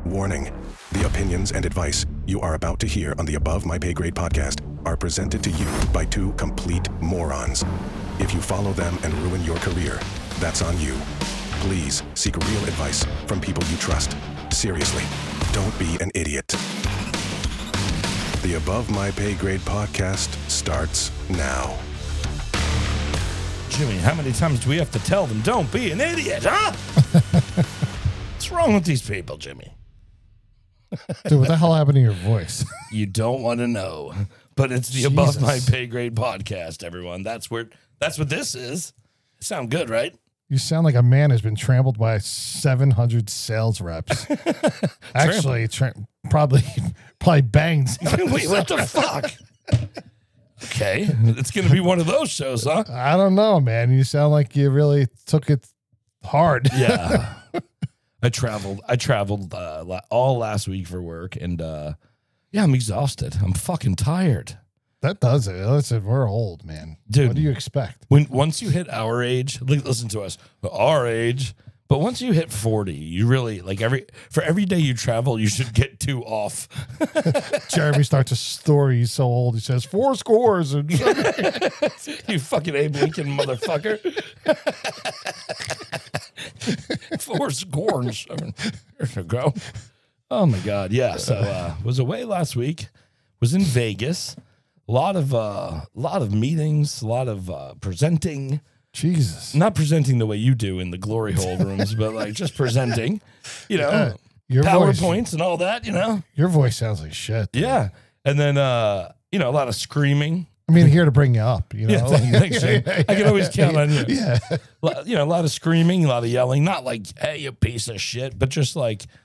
Warning: the opinions and advice you are about to hear on the Above My Pay Grade podcast are presented to you by two complete morons. If you follow them and ruin your career, that's on you. Please seek real advice from people you trust. Seriously, don't be an idiot. The Above My Pay Grade podcast starts now. Jimmy, how many times do we have to tell them, don't be an idiot, huh? What's wrong with these people, Jimmy? Dude, what the hell happened to your voice? You don't want to know. But it's the Above My Pay Grade podcast, everyone. That's what this is. Sound good, right? You sound like a man who's been trampled by 700 sales reps. Actually, probably banged. Wait, what the fuck? Okay, it's going to be one of those shows, huh? I don't know, man. You sound like you really took it hard. Yeah. I traveled all last week for work, and yeah, I'm exhausted. I'm fucking tired. That does it. Listen, we're old, man. Dude, what do you expect? Once you hit our age, listen to us, our age, but once you hit 40, you really, for every day you travel, you should get 2 off. Jeremy starts a story. He's so old. He says 4 scores. And you fucking Abe Lincoln motherfucker. 4 scores. There you go. Oh my God. Yeah. So was away last week. Was in Vegas. A lot of meetings. A lot of presenting. Jesus. Not presenting the way you do in the glory hole rooms, but just presenting. You know, your PowerPoints voice, and all that. You know, your voice sounds like shit. Dude. Yeah. And then a lot of screaming. I mean, here to bring you up, you know. Yeah, thanks, Jim. I can always count on you. Yeah. A lot of screaming, a lot of yelling. Not like, hey, you piece of shit, but just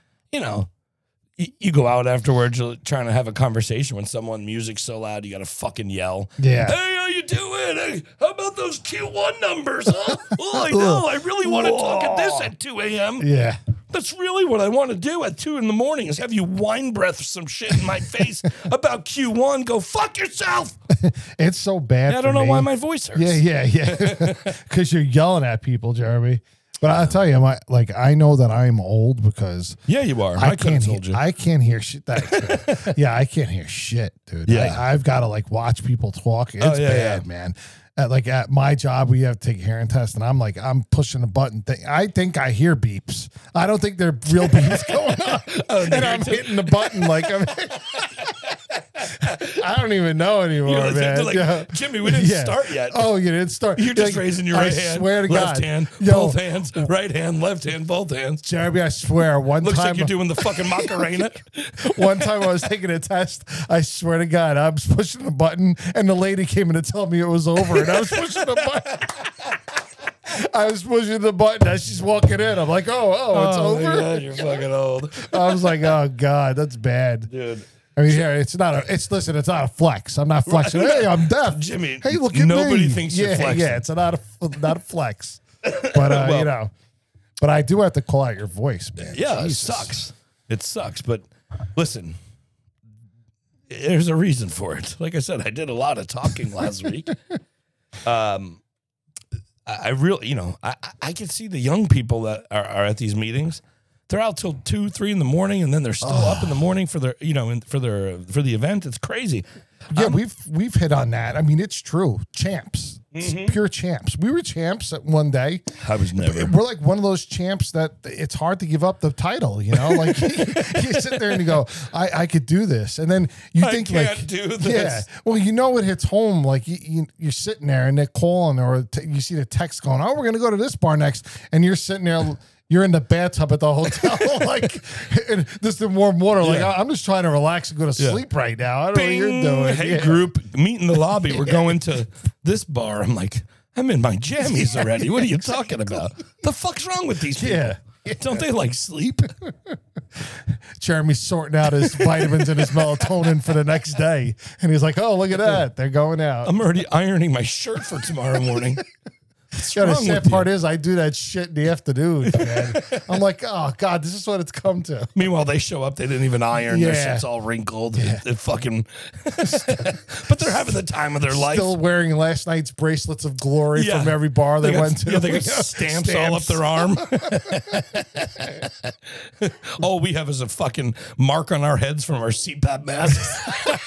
you go out afterwards trying to have a conversation with someone, music's so loud, you got to fucking yell. Yeah. Hey, how you doing? Hey, how about those Q1 numbers, huh? Oh, I know. I really want to talk at this at 2 a.m. Yeah. That's really what I want to do at 2 a.m. is have you wine breath some shit in my face about Q1. Go fuck yourself. It's so bad. I don't know why my voice hurts. Yeah. Because you're yelling at people, Jeremy. But I'll tell you, I know that I'm old because you are. I could have told you. I can't hear shit. Yeah, I can't hear shit, dude. Yeah. I've got to watch people talk. It's bad, man. At my job, we have to take a hearing test, and I'm pushing the button thing. I think I hear beeps. I don't think they're real beeps going on. And I'm hitting the button I don't even know anymore, man. Jimmy, we didn't start yet. Oh, you didn't start. You're just raising your right hand. I swear to left God. hand, both hands, right hand, left hand, both hands. Jeremy, I swear, Looks like you're doing the fucking Macarena. One time I was taking a test. I swear to God, I was pushing the button, and the lady came in to tell me it was over, and I was pushing the button. I was pushing the button as she's walking in. I'm like, oh, it's over. God, you're fucking old. I was like, oh God, that's bad, dude. I mean, yeah, it's not a flex. I'm not flexing. Hey, I'm deaf. Jimmy, hey, look at me. Nobody thinks you're flexing. Yeah, it's not a flex. But but I do have to call out your voice, man. Yeah, Jesus. It sucks. It sucks. But listen, there's a reason for it. Like I said, I did a lot of talking last week. I really, I can see the young people that are at these meetings. They're out till 2, 3 in the morning, and then they're still up in the morning for their, for the event. It's crazy. Yeah, we've hit on that. I mean, it's true. Champs, pure champs. We were champs at one day. I was never. We're like one of those champs that it's hard to give up the title. You sit there and you go, I could do this, and then you think I can't do this. Yeah. Well, it hits home. You're sitting there and they're calling, or you see the text going, oh, we're gonna go to this bar next, and you're sitting there. You're in the bathtub at the hotel, and this the warm water. I'm just trying to relax and go to sleep right now. I don't know what you're doing. Hey, group, meet in the lobby. We're going to this bar. I'm like, I'm in my jammies already. What are you talking about? The fuck's wrong with these people? Yeah. Don't they sleep? Jeremy's sorting out his vitamins and his melatonin for the next day, and he's like, "Oh, look at that! They're going out." I'm already ironing my shirt for tomorrow morning. The wrong sad with part is I do that shit in the afternoon, man. I'm like, oh God, this is what it's come to. Meanwhile, they show up, they didn't even iron. Their Yeah. shit's all wrinkled. It fucking. But they're having the time of their life. Still wearing last night's bracelets of glory Yeah. from every bar they went to. Yeah, they got stamps all up their arm. All we have is a fucking mark on our heads from our CPAP masks.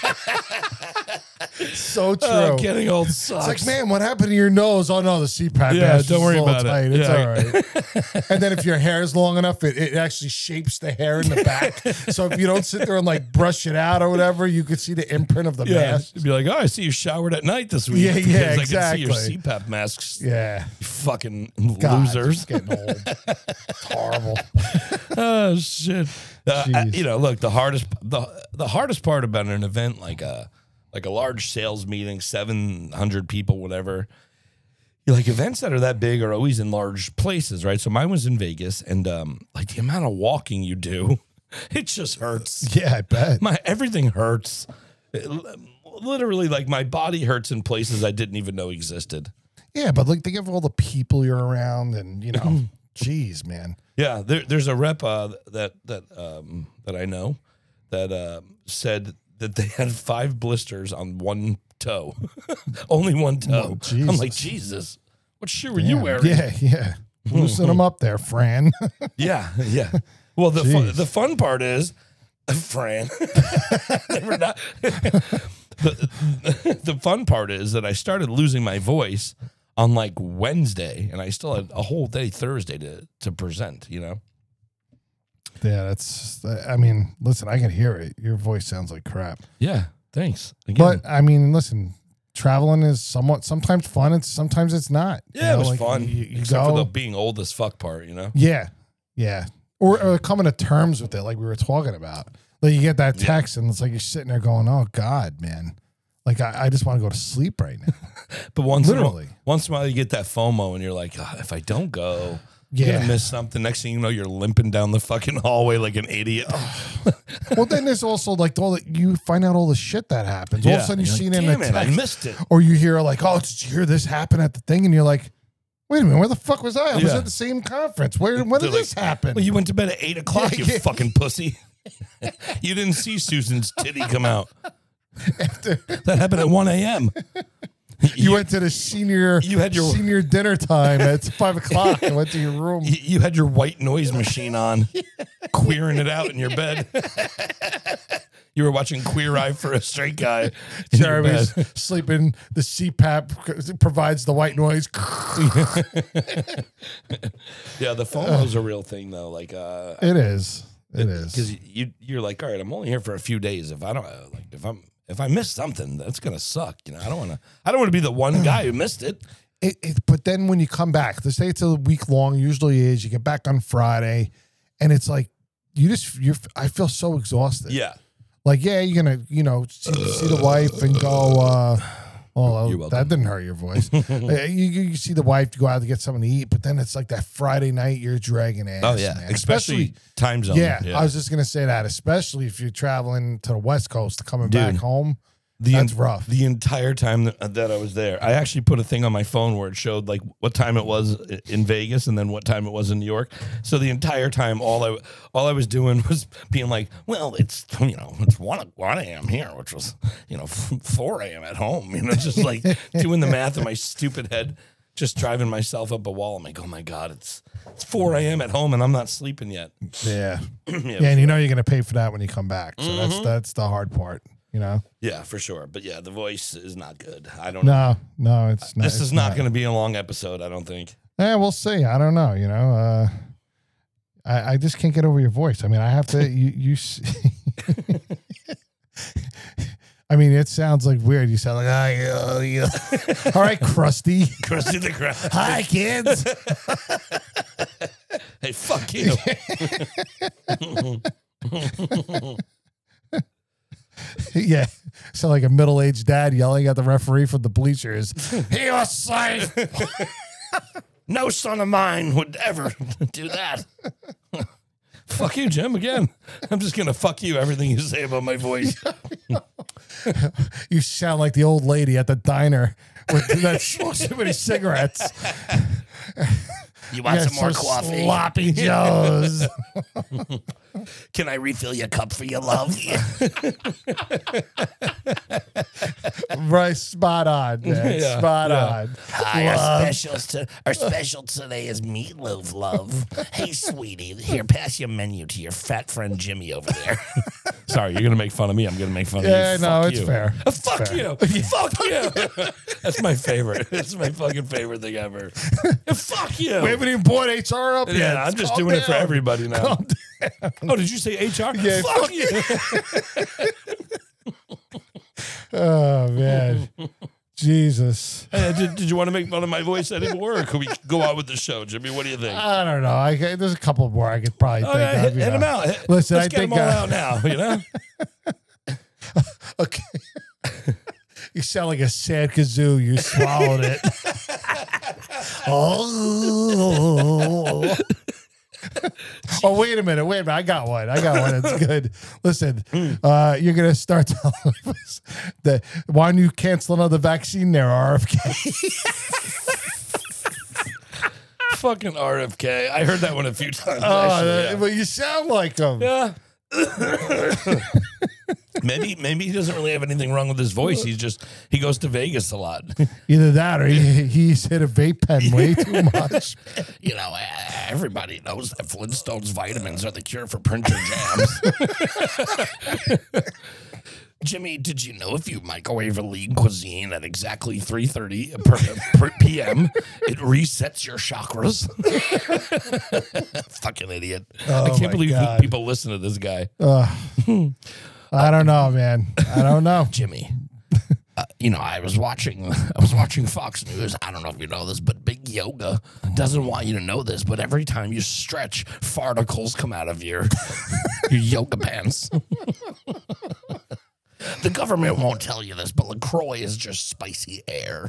So true. Getting old sucks. It's like, man, what happened to your nose? Oh no, the CPAP Yeah, mask don't is worry a little about it. tight. It's Yeah. all right. And then if your hair is long enough, it actually shapes the hair in the back. So if you don't sit there and like brush it out or whatever, you could see the imprint of the Yeah, mask. you'd be like, oh, I see you showered at night this week. Yeah, because yeah, I can see your exactly. CPAP masks. Yeah. You fucking God, losers. it's getting old. It's horrible. Oh shit! Jeez. Look, the hardest part about an event like a large sales meeting, 700 people, whatever. Like events that are that big are always in large places, right? So mine was in Vegas, and like the amount of walking you do, it just hurts. Yeah, I bet. Everything hurts. Literally, like my body hurts in places I didn't even know existed. Yeah, but like think of all the people you're around, and you know, geez, man. Yeah, there's a rep that I know that said that they had 5 blisters on one toe, only one toe. Oh, I'm like, Jesus, what shoe were you Damn. wearing? Yeah. Loosen them up there, Fran. yeah. Well, the fun part is, Fran. We're not- the fun part is that I started losing my voice on like Wednesday, and I still had a whole day Thursday to present. You know. Yeah, that's. I mean, listen, I can hear it. Your voice sounds like crap. Yeah. Thanks. Again. But I mean, listen, traveling is sometimes fun, and sometimes it's not. Yeah, You know, it was like, fun. You Except go, for the being old as fuck part, you know? yeah, or coming to terms with it, like we were talking about. Like you get that text, and it's like you're sitting there going, "Oh God, man." Like I just want to go to sleep right now. But once in Literally. a while you get that FOMO and you're like, if I don't go, Yeah. you're gonna miss something. Next thing you know, you're limping down the fucking hallway like an idiot. Well, then there's also like you find out all the shit that happens. All of a sudden you You're see like, it in a damn it, I text, missed it. or you hear like, "Oh, did you hear this happen at the thing?" And you're like, "Wait a minute, where the fuck was I? I was Yeah. at the same conference. When They're did this happen?" Well, you went to bed at 8 o'clock, Yeah, you yeah. fucking pussy. You didn't see Susan's titty come out. That happened at 1 a.m. You went to the senior dinner time at 5 o'clock and went to your room. You had your white noise machine on, queering it out in your bed. You were watching Queer Eye for a Straight Guy. In your Jeremy's bed. sleeping. The CPAP provides the white noise. Yeah, the FOMO is a real thing, though. Like, It is. It is. because you're like, all right, I'm only here for a few days. If I don't if I miss something, that's gonna suck. You know, I don't want to be the one guy who missed it. But then when you come back, they say it's a week long. Usually is. You get back on Friday, and it's like I feel so exhausted. Yeah. Like, yeah, you're gonna, see the wife and go. You're welcome. That didn't hurt your voice. You see the wife to go out to get something to eat, but then it's like that Friday night you're dragging ass. Oh yeah, man. especially time zone. Yeah, I was just gonna say that, especially if you're traveling to the West Coast, coming Dude. back home. That's rough. The entire time that I was there, I actually put a thing on my phone where it showed like what time it was in Vegas and then what time it was in New York. So the entire time, all I was doing was being like, well, it's 1 a.m. here, which was 4 a.m. at home. Just like doing the math in my stupid head, just driving myself up a wall. I'm like, oh my god, it's 4 a.m. at home and I'm not sleeping yet. Yeah, and you're gonna pay for that when you come back. So that's the hard part. Yeah, for sure. But yeah, the voice is not good. I don't know. No, it's not. This is not going to be a long episode, I don't think. Yeah, we'll see. I don't know. I just can't get over your voice. I mean, I have to. I mean, it sounds like weird. You sound like, all right, Krusty. Krusty the Krab. Hi, kids. Hey, fuck you. Yeah, sound like a middle-aged dad yelling at the referee from the bleachers. He was safe. No son of mine would ever do that. Fuck you, Jim, again. I'm just going to fuck you, everything you say about my voice. You sound like the old lady at the diner that smokes too many cigarettes. You want some more coffee? Sloppy Joes. Can I refill your cup for your love? Right, spot on, man. Yeah, Spot yeah. on. Hi, Love. our special today is meatloaf, love. Hey, sweetie, here, pass your menu to your fat friend Jimmy over there. Sorry, you're gonna make fun of me. I'm gonna make fun of you. Yeah, no, Fuck it's you. fair. Fuck you. Fuck you. That's my favorite. That's my fucking favorite thing ever. Fuck you. We haven't even brought HR up yet. Yeah, I'm just Calm doing it for down. everybody now. Calm down. Oh, did you say HR? Yeah, Fuck you. Oh, man. Jesus. Hey, did you want to make fun of my voice anymore, or could we go on with the show, Jimmy? What do you think? I don't know. There's a couple more I could probably think Okay, of. hit them out. Listen, Let's I get think them all out now. You know. Okay. You sound like a sad kazoo. You swallowed it. Oh. Oh, wait a minute. I got one. It's good. Listen, you're going to start telling us that why don't you cancel another vaccine there, RFK? Fucking RFK. I heard that one a few times. Oh, actually, but you sound like him. yeah. Maybe he doesn't really have anything wrong with his voice. He goes to Vegas a lot. Either that or he's hit a vape pen way too much. You know, everybody knows that Flintstones vitamins are the cure for printer jams. Jimmy, did you know if you microwave a lean cuisine at exactly 3:30 per p.m., it resets your chakras? Fucking idiot. Oh, I can't my believe God. people listen to this guy. I don't know, man. I don't know. Jimmy, I was watching Fox News. I don't know if you know this, but Big Yoga doesn't want you to know this, but every time you stretch, farticles come out of your yoga pants. The government won't tell you this, but LaCroix is just spicy air.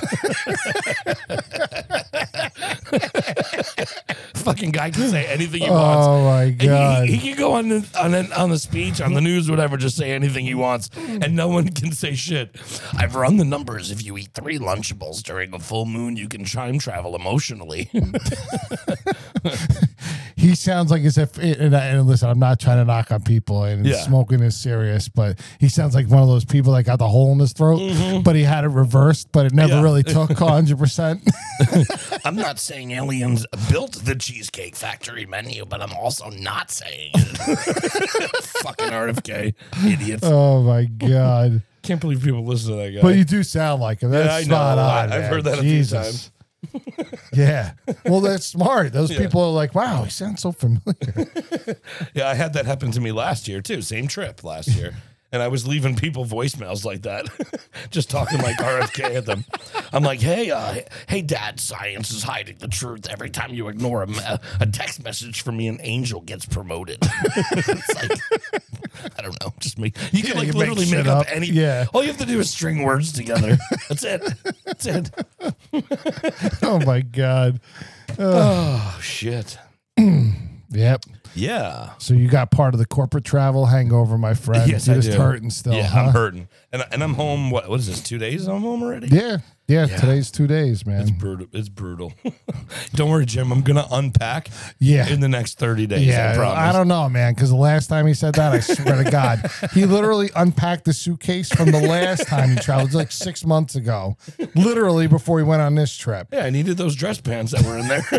Fucking guy can say anything he wants. Oh, my And God. He can go on the speech, on the news, whatever, just say anything he wants, and no one can say shit. I've run the numbers. If you eat 3 Lunchables during a full moon, you can time travel emotionally. He sounds like as if, and listen, I'm not trying to knock on people, and Yeah. smoking is serious, but he sounds like one of those people that got the hole in his throat, but he had it reversed, but it never Yeah. really took 100%. I'm not saying aliens built the Cheesecake Factory menu, but I'm also not saying it. Fucking RFK, idiots. Oh, my God. Can't believe people listen to that guy. But you do sound like him. That's Yeah, I know. spot on. I've man. heard that a few Jesus. times. Yeah. Well, that's smart. Those people are like, wow, he sounds so familiar. Yeah, I had that happen to me last year too. Same trip last year. And I was leaving people voicemails like that, just talking like RFK at them. I'm like, hey, Dad, science is hiding the truth. Every time you ignore a text message from me, an angel gets promoted. It's like, I don't know, just me. You can Yeah, you literally make make shit up up. any. Yeah. All you have to do is string words together. That's it. That's it. Oh, my God. Oh shit. Yep. Yeah. So you got part of the corporate travel hangover, my friend. Yes, You're I just do. hurting still. Yeah, huh? I'm hurting, and I'm home. What is this? 2 days? I'm home already. Yeah. Today's 2 days, man. It's brutal. It's brutal. Don't worry, Jim. I'm gonna unpack. Yeah. In the next 30 days. Yeah, I promise. I don't know, man, because the last time he said that, I swear to God, he literally unpacked the suitcase from the last time he traveled. It was like 6 months ago, literally before he went on this trip. Yeah, I needed those dress pants that were in there.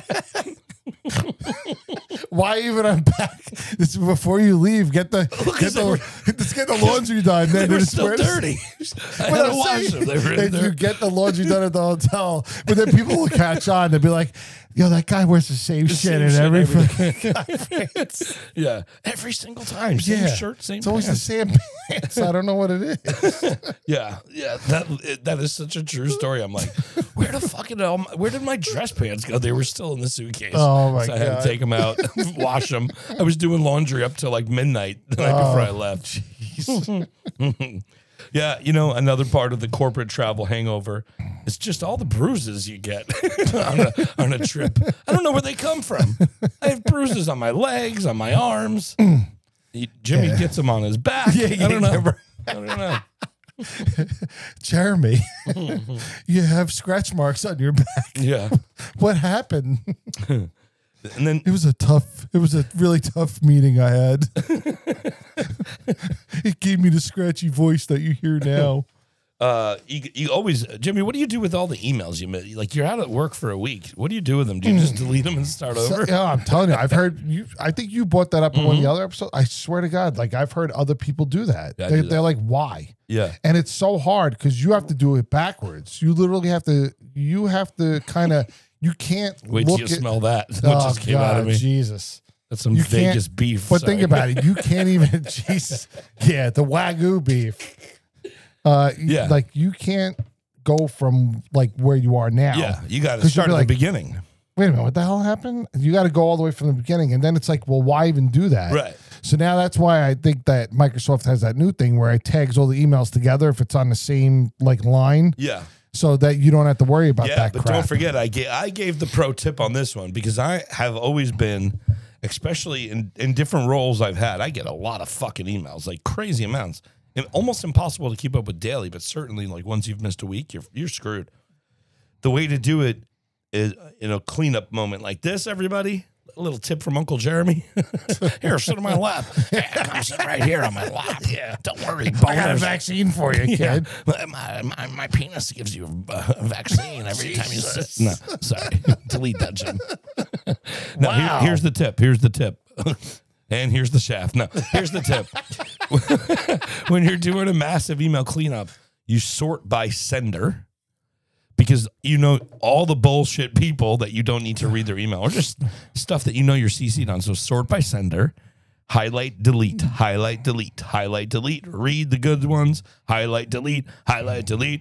Why even unpack? This is before you leave. Let's get the laundry done. They Then were just still wear this- dirty. I But had to I'm wash saying, them. They were in if you there. get the laundry done at the hotel, but then people will catch on. They'll be like, "Yo, that guy wears the same shit same in shit every every fucking." Yeah, every single time. Same Yeah, shirt, same. it's always the pants. same pants. I don't know what it is. Yeah. That is such a true story. I'm like, where did my dress pants go? They were still in the suitcase. Oh, my So I had God. to take them out, wash them. I was doing laundry up till like midnight the night before I left. Yeah, another part of the corporate travel hangover is just all the bruises you get on a trip. I don't know where they come from. I have bruises on my legs, on my arms. Jimmy gets them on his back. Yeah, I don't know. I don't know. Jeremy, you have scratch marks on your back. Yeah. What happened? And then It was a really tough meeting I had. It gave me the scratchy voice that you hear now. you always, Jimmy, what do you do with all the emails you make? Like, you're out at work for a week. What do you do with them? Do you just delete them and start over? Yeah, I'm telling you, I've heard you. I think you brought that up in one of the other episodes. I swear to God, like I've heard other people do that. Yeah, I do that. They're like, why? Yeah. And it's so hard because you have to do it backwards. You literally have to kind of, you can't Wait till look you at, smell that. What just came out of me. Jesus. That's some You Vegas can't- beef. But Sorry. think about it. You can't even, Jesus. Yeah, the Wagyu beef. Yeah. Like you can't go from like where you are now. Yeah, you got to 'Cause start you'll at be the like, beginning. wait a minute, what the hell happened? You got to go all the way from the beginning. And then it's like, well, why even do that? Right. So now that's why I think that Microsoft has that new thing where it tags all the emails together if it's on the same like line, Yeah. so that you don't have to worry about Yeah, that but crap. don't forget, I gave the pro tip on this one because I have always been, especially in different roles I've had, I get a lot of fucking emails, like crazy amounts. And almost impossible to keep up with daily, but certainly like once you've missed a week, you're screwed. The way to do it is in a cleanup moment like this, everybody. A little tip from Uncle Jeremy. Here, sit on my lap. Yeah, come sit right here on my lap. Yeah, don't worry. I got a boners. vaccine for you, kid. My penis gives you a vaccine every time you sit. No, sorry. Delete that, Jim. No, Wow. here's the tip. Here's the tip. And here's the shaft. No, here's the tip. When you're doing a massive email cleanup, you sort by sender because you know all the bullshit people that you don't need to read their email or just stuff that you know you're CC'd on. So sort by sender. Highlight, delete, highlight, delete, highlight, delete. Read the good ones. Highlight, delete, highlight, delete.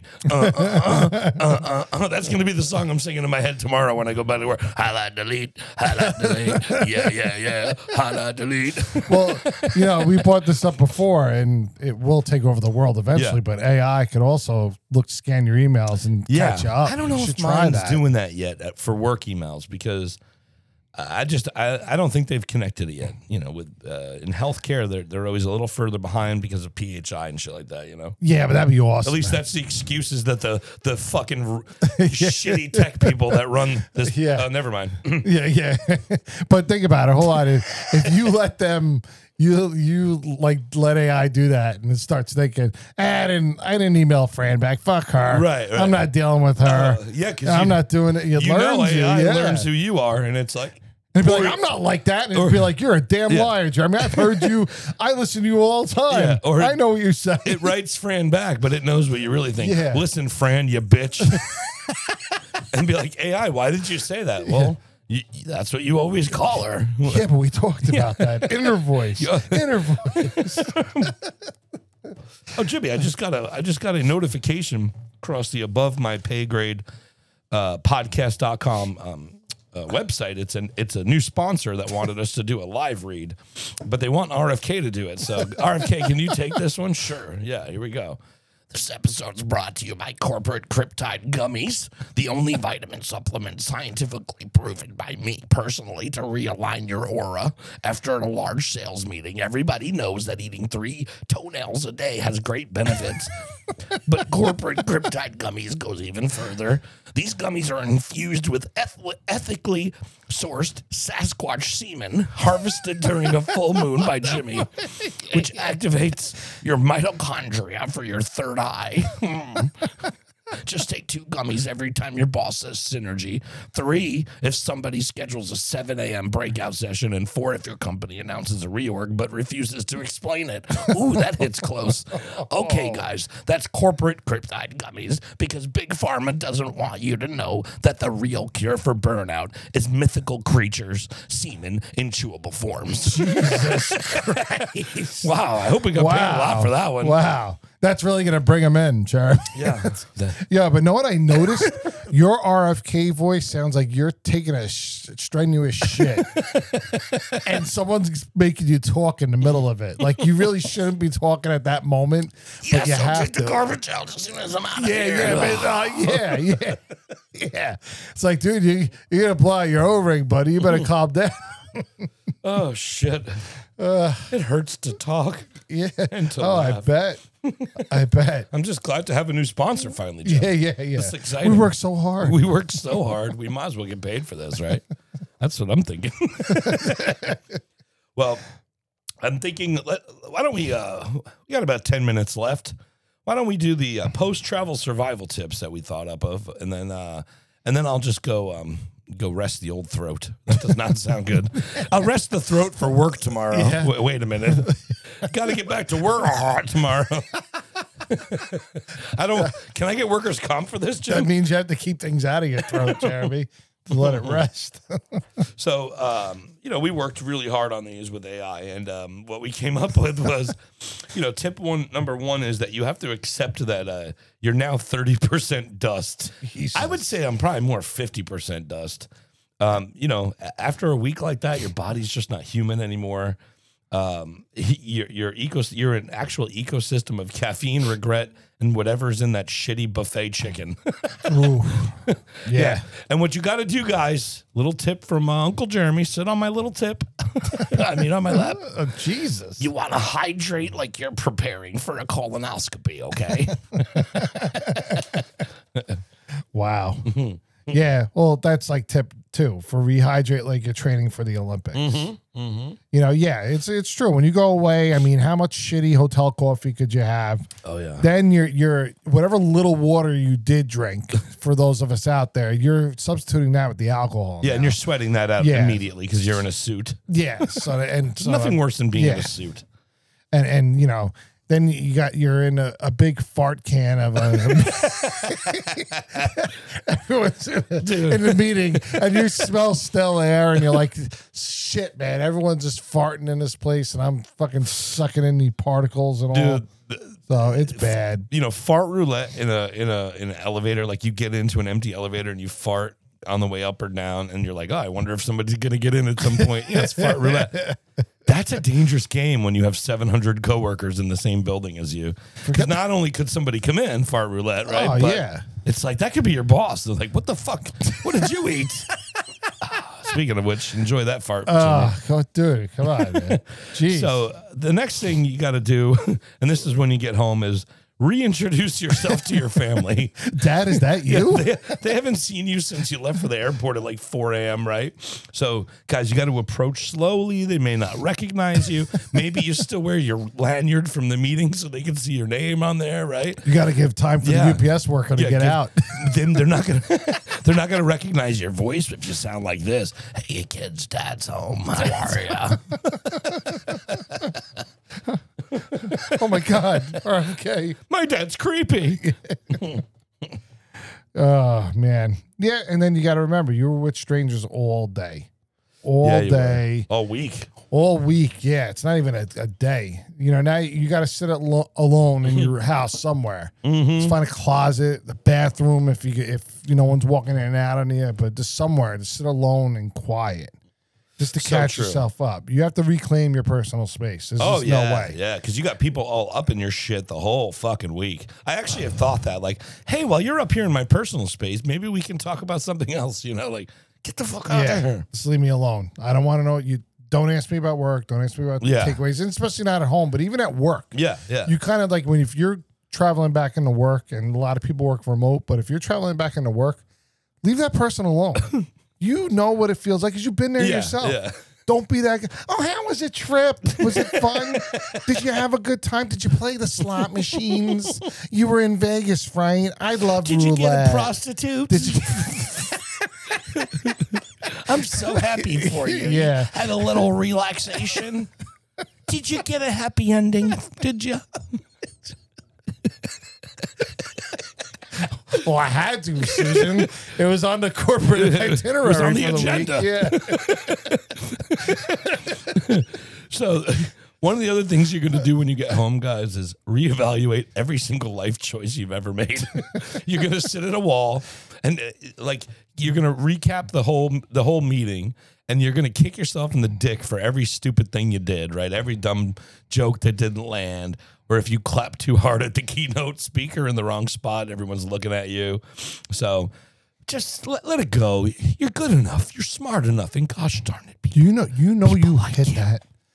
That's going to be the song I'm singing in my head tomorrow when I go back to work. Highlight, delete, highlight, delete. Yeah. Highlight, delete. Well, you know, we brought this up before, and it will take over the world eventually. Yeah. But AI could also scan your emails and catch you up. I don't know You if should try mine's that. doing that yet for work emails because I don't think they've connected it yet. You know, with in healthcare, they're always a little further behind because of PHI and shit like that. You know, Yeah, but that'd be awesome. at least that's the excuses that the fucking shitty tech people that run this. Yeah. Never mind. Yeah. But think about it. Hold on. If you let them, you like let AI do that, and it starts thinking, I didn't email Fran back. Fuck her. Right. I'm not dealing with her. Yeah, because I'm not doing it. It You know, learns AI you. Yeah. learns who you are, and it's like. And it'd be like, I'm not like that. And it'd be like, you're a damn Yeah. liar, Jeremy. I've heard you. I listen to you all the time. Yeah, or I know what you say. It writes Fran back, but it knows what you really think. Yeah. Listen, Fran, you bitch. And be like, AI, why did you say that? Well, that's what you always call her. Yeah, but we talked about that. Inner voice. Yeah. Inner voice. Oh, Jimmy, I just got a notification across the above my pay grade podcast.com website. It's a new sponsor that wanted us to do a live read, but they want RFK to do it. So RFK, can you take this one? Sure. Yeah, here we go. This episode's brought to you by Corporate Kryptide Gummies, the only vitamin supplement scientifically proven by me personally to realign your aura. After a large sales meeting, everybody knows that eating 3 toenails a day has great benefits. But Corporate Kryptide Gummies goes even further. These gummies are infused with ethically sourced Sasquatch semen harvested during a full moon by Jimmy, which activates your mitochondria for your third eye. Just take 2 gummies every time your boss says synergy. 3 if somebody schedules a 7 a.m. breakout session. And 4 if your company announces a reorg but refuses to explain it. Ooh, that hits close. Okay, guys, that's Corporate Kryptide Gummies because Big Pharma doesn't want you to know that the real cure for burnout is mythical creatures, semen in chewable forms. Jesus Christ. Wow, I hope we got paid a lot for that one. Wow. That's really going to bring them in, Jeremy. Yeah. Yeah, but know what I noticed? Your RFK voice sounds like you're taking a strenuous shit. And someone's making you talk in the middle of it. Like, you really shouldn't be talking at that moment, but you have take to. the garbage out as soon as I'm out of here. Yeah. It's like, dude, you're going to blow out your O-ring, buddy. You better calm down. Oh, shit. It hurts to talk. Yeah. And to I laugh. bet. I bet. I'm just glad to have a new sponsor finally, Jeff. Yeah. It's exciting. We work so hard. We work so hard. We might as well get paid for this, right? That's what I'm thinking. Well, I'm thinking, why don't we got about 10 minutes left. Why don't we do the post-travel survival tips that we thought up of, and then I'll just go rest the old throat. That does not sound good. I'll rest the throat for work tomorrow. Yeah. Wait a minute. Got to get back to work tomorrow. Can I get workers' comp for this, Jim? That means you have to keep things out of your throat, Jeremy, to let it rest. So, we worked really hard on these with AI, and what we came up with was, number one is that you have to accept that you're now 30% dust. Jesus. I would say I'm probably more 50% dust. After a week like that, your body's just not human anymore. You're an actual ecosystem of caffeine, regret, and whatever's in that shitty buffet chicken. Ooh. Yeah. And what you got to do, guys, little tip from Uncle Jeremy, sit on my little tip. On my lap. Oh, Jesus. You want to hydrate like you're preparing for a colonoscopy, okay? Wow. Yeah. Well, that's like tip 2 for rehydrate, like you're training for the Olympics. It's true. When you go away, I mean, how much shitty hotel coffee could you have? Oh, yeah. Then you're whatever little water you did drink, for those of us out there, you're substituting that with the alcohol. Yeah, now. and you're sweating that out Yeah. immediately because you're in a suit. Yeah. So There's nothing worse than being in a suit. And then you're in a big fart can of everyone's in the meeting, and you smell stale air, and you're like, shit, man, everyone's just farting in this place, and I'm fucking sucking in the particles and all. So it's bad. Fart roulette in an elevator, like you get into an empty elevator and you fart on the way up or down, and you're like, oh, I wonder if somebody's gonna get in at some point. Yeah, it's fart roulette. That's a dangerous game when you have 700 coworkers in the same building as you. Because not only could somebody come in, fart roulette, right? Oh, but yeah. it's like, that could be your boss. They're like, what the fuck? What did you eat? Speaking of which, enjoy that fart. Dude, come on, man. Jeez. So the next thing you got to do, and this is when you get home, is reintroduce yourself to your family. Dad, is that you? They haven't seen you since you left for the airport at like 4 a.m., right? So, guys, you got to approach slowly. They may not recognize you. Maybe you still wear your lanyard from the meeting so they can see your name on there, right? You got to give time for the UPS worker to get out. Then they're not gonna recognize your voice if you sound like this. Hey, kids, Dad's home. How are ya? Oh my God. Okay. My dad's creepy. Oh man. Yeah, and then you got to remember, you were with strangers all day. All day. All week. All week. Yeah, it's not even a day. Now you got to sit alone in your house somewhere. Just find a closet, the bathroom if no one's walking in and out on you, but just somewhere to sit alone and quiet. Just to catch yourself up. You have to reclaim your personal space. There's just no way. Yeah, because you got people all up in your shit the whole fucking week. I actually have thought that, like, hey, while you're up here in my personal space, maybe we can talk about something else, like, get the fuck out of here. Just leave me alone. I don't want to know. You don't ask me about work. Don't ask me about takeaways, and especially not at home, but even at work. Yeah. You kind of like if you're traveling back into work, and a lot of people work remote, but if you're traveling back into work, leave that person alone. You know what it feels like because you've been there yourself. Yeah. Don't be that guy. Oh, how was the trip? Was it fun? Did you have a good time? Did you play the slot machines? You were in Vegas, right? I love roulette. Did you get a prostitute? Did you? I'm so happy for you. Yeah. Had a little relaxation. Did you get a happy ending? Did you? Well, I had to, Susan. It was on the corporate itinerary. It was on the for agenda. Yeah. So one of the other things you're going to do when you get home, guys, is reevaluate every single life choice you've ever made. You're going to sit at a wall and you're going to recap the whole meeting, and you're going to kick yourself in the dick for every stupid thing you did, right? Every dumb joke that didn't land, or if you clap too hard at the keynote speaker in the wrong spot, everyone's looking at you. So just let it go. You're good enough. You're smart enough. And gosh darn it, people. You hit that.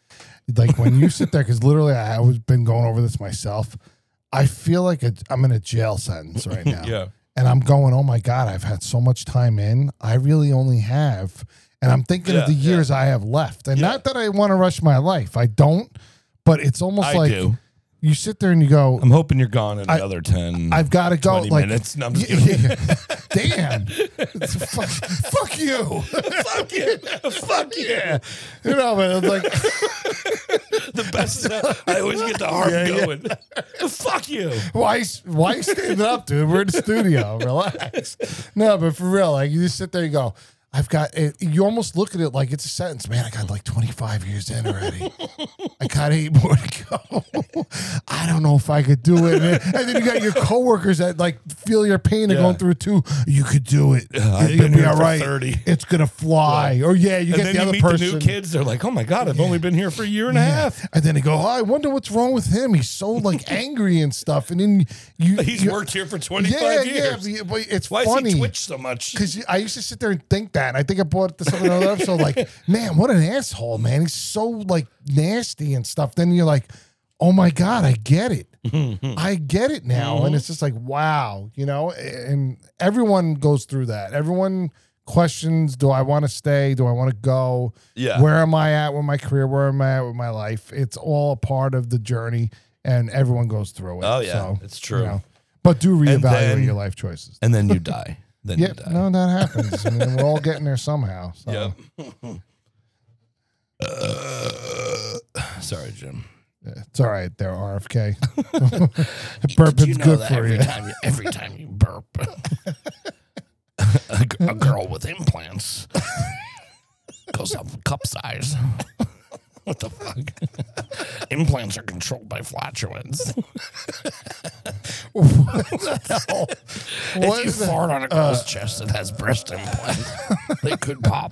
Like when you sit there, because literally I was been going over this myself. I feel like I'm in a jail sentence right now. Yeah. And I'm going, oh my God, I've had so much time in. I really only have. And I'm thinking of the years I have left. And not that I want to rush my life. I don't. But it's almost like you sit there and you go, I'm hoping you're gone in another 10. I've got to go. 20 like, minutes. No, I'm just kidding. Damn. Fuck you. Fuck you. Fuck you. You know, but it's like The best is that I always get the heart going. Fuck you. why stand up, dude? We're in the studio. Relax. No, but for real, like you just sit there and go, I've got it. You almost look at it like it's a sentence. Man, I got like 25 years in already. I got 8 more to go. I don't know if I could do it. And then you got your coworkers that like feel your pain. They're going through it too. You could do it. You'll be all right. 30. It's gonna fly. Yeah. Or you and get then the other meet person. The new kids. They're like, oh my God, I've only been here for a year and a half. And then they go, oh, I wonder what's wrong with him. He's so like angry and stuff. And then he's worked here for 25 years. Yeah, but it's Why funny. Does he twitch so much? Because I used to sit there and think that. And I think I brought it to some other episode. Like, man, what an asshole, man. He's so like nasty and stuff. Then you're like, oh my God, I get it. I get it now. And it's just like, wow, you know, and everyone goes through that. Everyone questions, do I want to stay? Do I want to go? Yeah. Where am I at with my career? Where am I at with my life? It's all a part of the journey and everyone goes through it. Oh, yeah. So, It's true. You know, but do reevaluate your life choices. And then you die. Then you die. No, that happens. I mean, we're all getting there somehow. So. Sorry, Jim. It's all right. They're RFK. Burping's good for you. Every time you burp, a girl with implants goes up cup size. What the fuck? Implants are controlled by flatulence. What the hell? If you fart on a girl's chest that has breast implants, they could pop.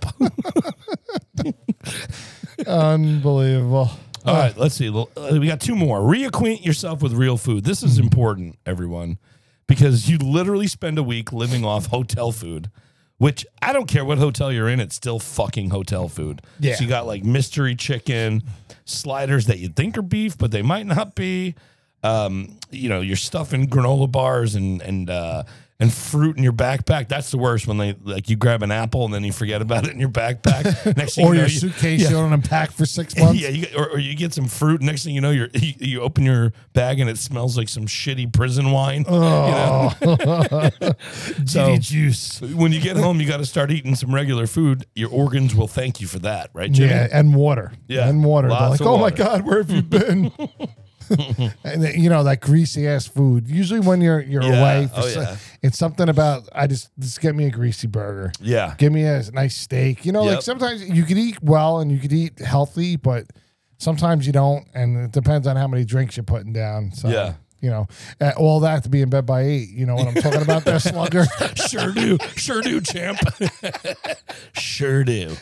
Unbelievable. All right, let's see. We got 2 more. Reacquaint yourself with real food. This is important, everyone, because you literally spend a week living off hotel food, which I don't care what hotel you're in. It's still fucking hotel food. Yeah. So you got like mystery chicken, sliders that you think are beef, but they might not be. You know, you're stuffing granola bars and fruit in your backpack. That's the worst when they like you grab an apple and then you forget about it in your backpack. Next thing Or you know, your suitcase you don't unpack for 6 months. Yeah, or you get some fruit. Next thing you know, you open your bag and it smells like some shitty prison wine. Oh, You know? So juice. when you get home, you got to start eating some regular food. Your organs will thank you for that, right, Jimmy? Yeah, and water. Yeah, and water. They're lots like, of oh my water. God, where have you been? And then, you know, that greasy ass food. Usually when you're away, it's something about just get me a greasy burger. Yeah. Give me a nice steak. You know, like sometimes you could eat well and you could eat healthy, but sometimes you don't, and it depends on how many drinks you're putting down. So Yeah. you know, all that to be in bed by 8. You know what I'm talking about there, Slugger? Sure do, champ. Sure do.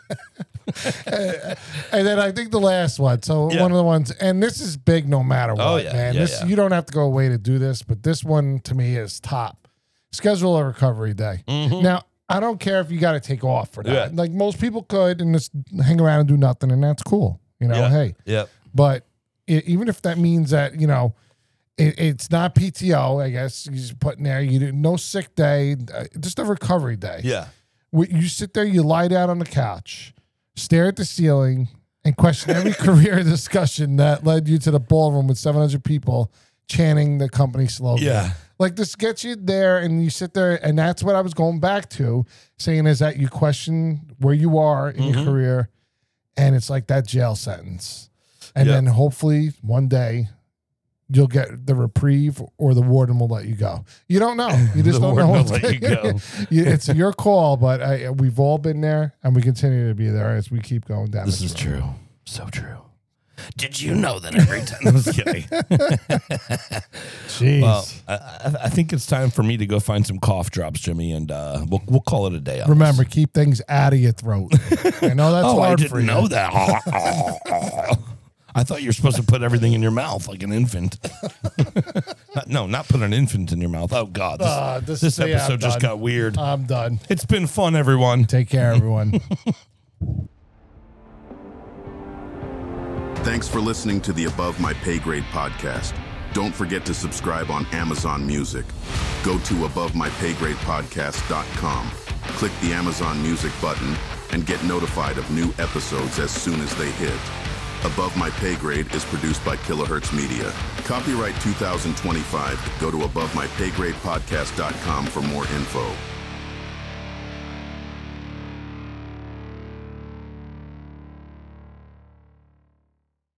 And then I think the last one. So one of the ones, and this is big no matter what, man. You don't have to go away to do this, but this one to me is top. Schedule a recovery day. Now, I don't care if you got to take off for that. Yeah. Like most people could and just hang around and do nothing, and that's cool. You know, hey. Yep. But even if that means that, you know, it's not PTO, I guess, you just put in there, you do no sick day, just a recovery day. Yeah. You sit there, you lie down on the couch, stare at the ceiling, and question every career discussion that led you to the ballroom with 700 people chanting the company slogan. Yeah. Like this gets you there, and you sit there, and that's what I was going back to, saying is that you question where you are in your career, and it's like that jail sentence. And then hopefully one day you'll get the reprieve or the warden will let you go. You don't know. You just don't know. Will let you go. It's your call, but we've all been there, and we continue to be there as we keep going down. This is road. True. So true. Did you know that every time? I was kidding. Jeez. Well, I think it's time for me to go find some cough drops, Jimmy, and we'll call it a day. Remember, keep things out of your throat. I know that's hard for you. I didn't know that. I thought you were supposed to put everything in your mouth like an infant. Not put an infant in your mouth. Oh, God. This episode just got weird. I'm done. It's been fun, everyone. Take care, everyone. Thanks for listening to the Above My Pay Grade podcast. Don't forget to subscribe on Amazon Music. Go to AboveMyPayGradePodcast.com. Click the Amazon Music button and get notified of new episodes as soon as they hit. Above My Pay Grade is produced by Kilohertz Media. Copyright 2025. Go to AboveMyPayGradePodcast.com for more info.